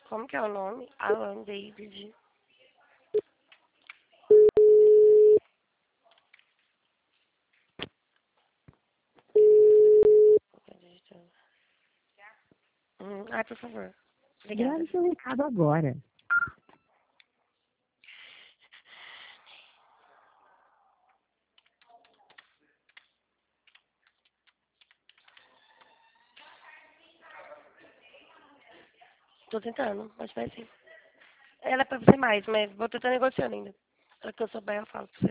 Como que é o nome? Alan David. Ai, por favor. Obrigada. Grave seu recado agora. Tô tentando, mas vai sim. Ela é pra você mais, mas vou tentar negociar ainda. Se eu souber, eu falo pra você.